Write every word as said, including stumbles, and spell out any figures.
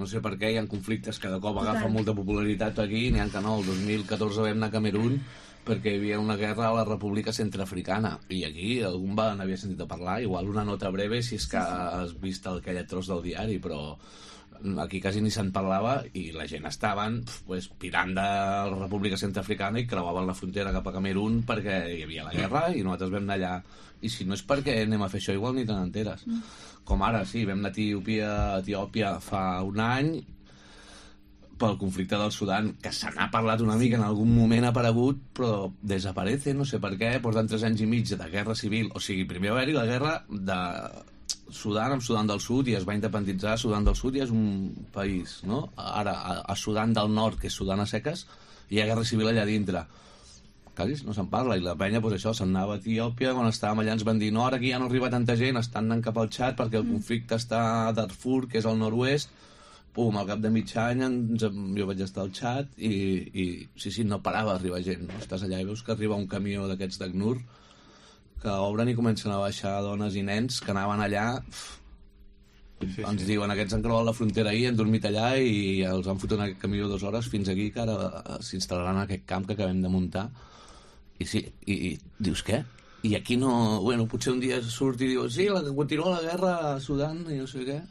no sé per què hi ha conflictes, cada cop agafen molta popularitat aquí, n'hi ha que no, el dos mil catorze vam anar a Camerún perquè hi havia una guerra a la República Centreafricana, i aquí algun va n'havia sentit a parlar, igual una nota breve si és que has vist aquell tros del diari, però aquí quasi ni se'n parlava, i la gent estaven pues, pirant de la República Centreafricana i creuaven la frontera cap a Camerún perquè hi havia la guerra i nosaltres vam anar allà, i si no és perquè anem a fer això igual ni te n'enteres. Mm. Com ara, sí, vam anar a Etiòpia, a Etiòpia fa un any pel conflicte del Sudan, que se n'ha parlat una mica, en algun moment ha aparegut, però desaparece, no sé per què, porten tres anys i mig de guerra civil, o sigui, primer va haver-hi la guerra de Sudan amb Sudan del Sud i es va independitzar. Sudan del Sud ja és un país, no? Ara, a, a Sudan del Nord, que és Sudan a seques, hi ha guerra civil allà dintre. Quasi no se'n parla, i la penya, doncs això, se'n anava a Etiòpia, quan estàvem allà ens van dir no, ara aquí ja no arriba tanta gent, estan anant cap al Txad perquè el conflicte està a Darfur, que és al nord-oest. Pum, al cap de mig any ens, jo vaig estar al Txad i, i sí, sí, no parava d'arribar gent, no? Estàs allà i veus que arriba un camió d'aquests d'Acnur que obren i comencen a baixar dones i nens que anaven allà. Sí, sí. Ens diuen, aquests han creuat la frontera ahir, han dormit allà i els han fotut en aquest camió dues hores fins aquí, que ara s'instal·laran en aquest camp que acabem de muntar. I sí, i, i dius què? I aquí no... Bueno, potser un dia surt i diu sí, la, continua la guerra a Sudan i no sé què.